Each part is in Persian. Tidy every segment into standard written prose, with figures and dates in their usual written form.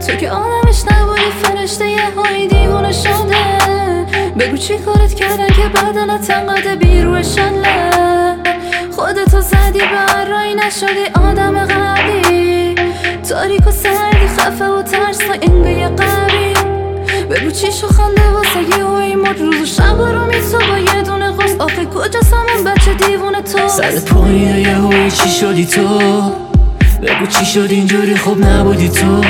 تو که آدمش نبودی فرشته یه هایی دیوونه شده. بگو چی کارت کردن که بدنت انقدر بیروشنه. خودتو زدی به هر رایی نشدی آدم قبلی. تاریک و سردی خفه و ترس و انگه یه قبی. بگو چی شو خنده واسه یه هایی مرد روز و شب رو میتو با یه دونه غص. آخه کجا سمون بچه دیوونه تو سرت پایینه یه هایی چی شدی تو؟ بگو چی شد اینجوری خوب نبودی تو؟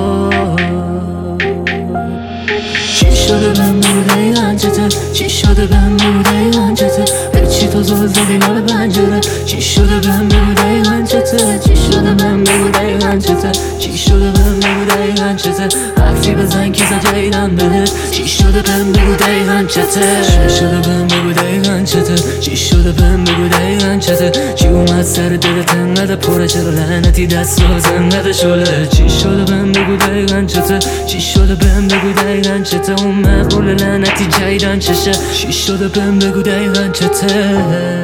چی شده بهم بگو دقیقا چته؟ چی شده بهم بگو دقیقا چته؟ به چی تو زل زدی لب پنجره؟ چی شده بهم بگو دقیقا چته؟ چی شده بهم بگو دقیقا چته؟ چی شده بهم بگو دقیقا چته؟ حرفی بزن که زجیدم بهت. چی شده بهم بگو دقیقا چته؟ چی شده بهم بگو دقیقا چته؟ چی شده بهم بگو دقیقا چته؟ چی اومد سر دلت انقدر پره؟ چرا لعنتی دستات انقدر شله؟ چی شده بهم بگو دقیقا چته؟ چی شده بهم بگو دقیقا چته؟ اون مقبول لعنتی جایدن چشه؟ چی شده بهم بگو دقیقا چته؟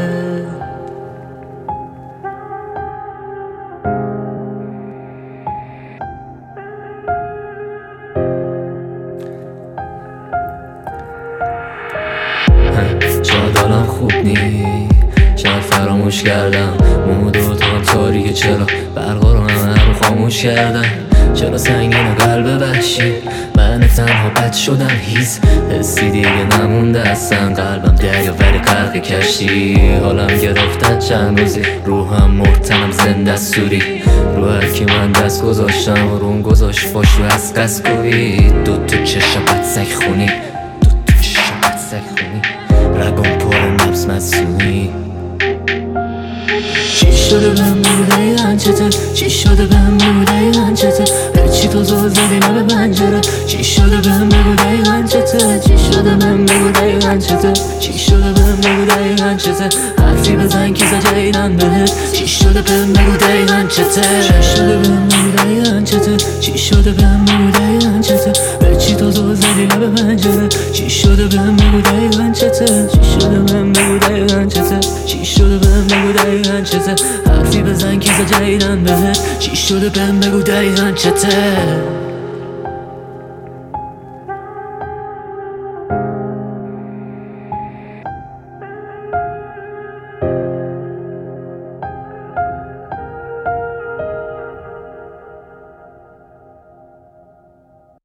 شاید حالم خوب نی، شاید فراموش کردم مومود و تو هم تاریکه. چرا برقا رو همه رو خاموش کردم؟ چرا سنگین قلب وحشی؟ من تنها بد شدم هیز حسی دیگه نمونده اصلا. قلبم دریا ولی غرق کشتی. حالم گرفتن چند روزی روحم مرتنم زنده سوری. رو هر کی من دست گذاشتم و روم گذاشت فاش رو از قصد گویی. دو تو چشم بد سگ خونی، دو تو چشم بد سگ خونی. رگم پر نبس مسئولی. چی شده بهم بگو دقیقا چته؟ چی شده بهم بگو دقیقا چته؟ به چی تو زل زدی لب پنجره؟ چی شده بهم بگو دقیقا چته؟ چی شده بهم بگو دقیقا چته؟ چی شده بهم بگو دقیقا چته؟ حرفی بزن که زجیدم بهت. چی شده بهم بگو دقیقا چته؟ چی شده بهم بگو دقیقا چته؟ چی شده بهم بگو دقیقا چته؟ به چی تو زل زدی لب پنجره؟ چی شده بهم بگو دقیقا چته؟ چی شده بهم بگو دقیقا چته؟ چی شده بهم بگو دقیقا چته؟ حرفی بزن که زجیدم بهت. چی شده بهم بگو دقیقا چته؟